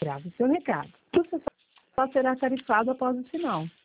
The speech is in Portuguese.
grave seu recado. Você só será tarifado após o sinal.